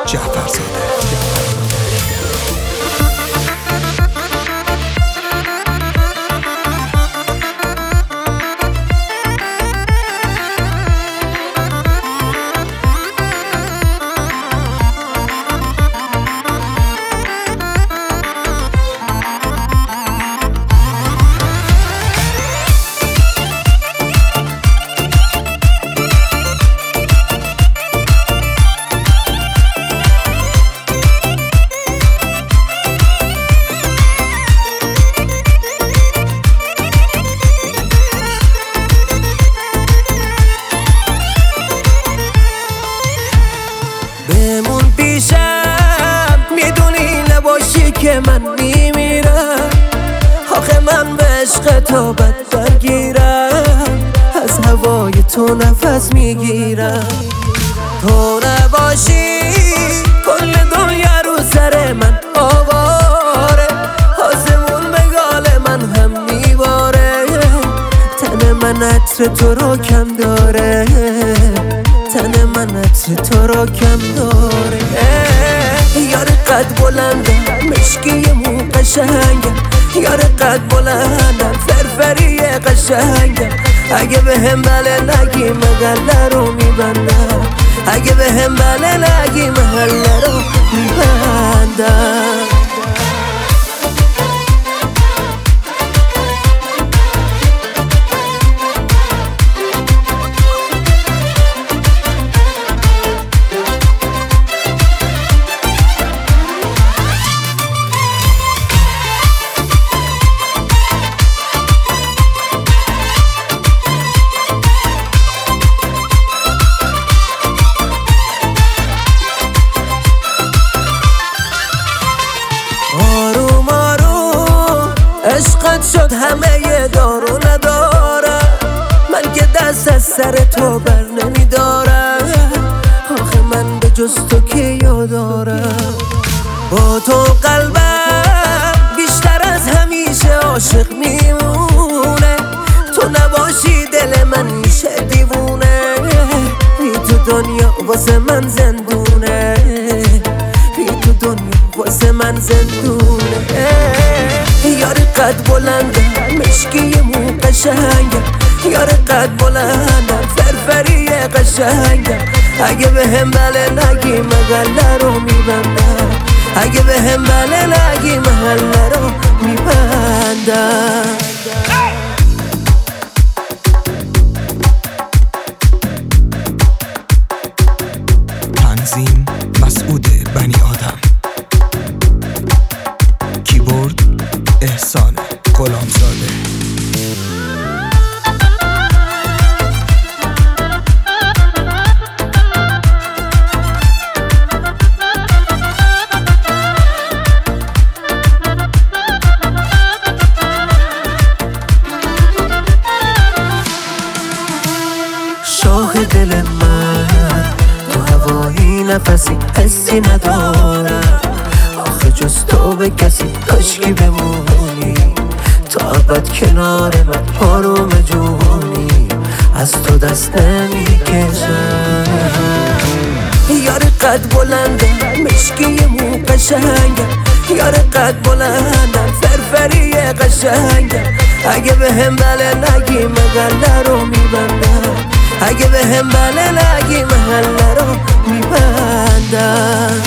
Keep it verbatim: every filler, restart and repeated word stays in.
جعفرزاده. بمون پیشم میدونی نباشی که من میمیرم. آخه من به عشق تو بد درگیرم، از هوای تو نفس میگیرم. تو نباشی کل دنیا رو سر من آواره، آسمون به گال من هم میباره. تن من عطر تو رو کم داره، تن من عطر تو رو کم داره. یار قد بلندم مشکی مو قشنگم، یار قد بلندم فرفری قشنگم. اگه به هم بله نگی محله رو میبندم، اگه به هم بله نگی محله رو میبندم. عشقت شد همه دارو ندارم، من که دست از سر تو بر نمیدارم. آخه من به جز تو که یادارم، با تو قلبم بیشتر از همیشه عاشق میمونه. تو نباشی دل من میشه دیوونه، بی تو دنیا واسه من زندونه، بی تو دنیا واسه من زندونه. یار قد بلندم مشکی مو قشنگم، یار قد بلندم فرفری قشنگم. اگه به هم بله نگی محله رو میبندم، اگه به هم بله نگی محله رو میبندم. تنظیم مسعود بنی آدم، کیبورد احسان غلامزاده. شاه دل من تو هوایی نفسی حسی ندارم. آخه جز تو به کسی کاشکی بمونی، تا ابد کنار من آروم جونی، از تو دست نمیکشم. یار قد بلندم مشکی مو قشنگم، یار قد بلندم فرفری قشنگم. اگه به هم بله نگی محله رو میبندم، اگه به هم بله نگی محله رو میبندم.